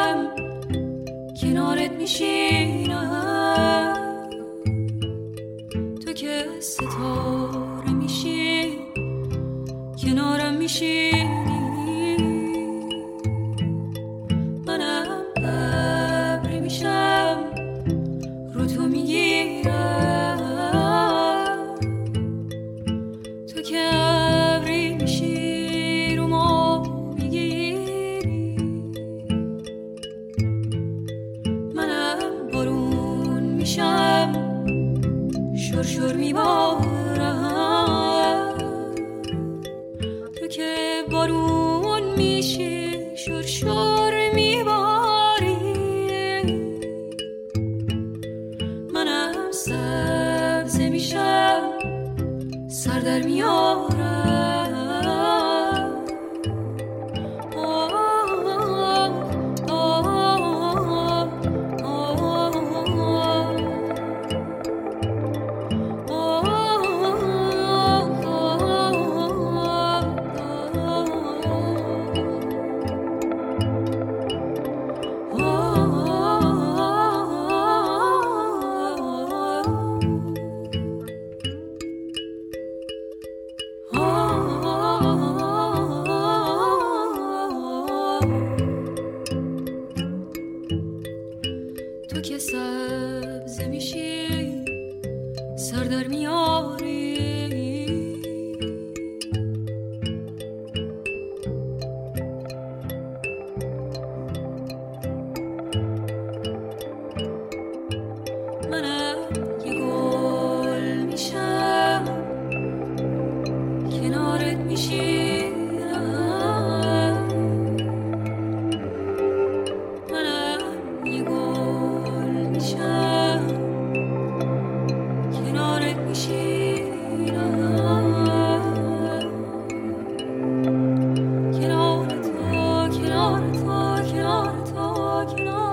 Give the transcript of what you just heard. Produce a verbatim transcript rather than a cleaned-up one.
میشم کنارت میشینم تو که ستاره میشی کنارم میشینی منم ابری میشم رو تو میگیرم تو که ابری میشی رو ما میگیری منم بارون میشم شور شور میبارم تو که بارون میشی شور شور میباری منم سبزه میشم سر در میارم آه آه آه تو که سبزه میشی سر در میاری منم یه گل میشم کنارت میشینم منم یه گل میشم کنارت میشینم کنار تو کنار تو کنار تو کنار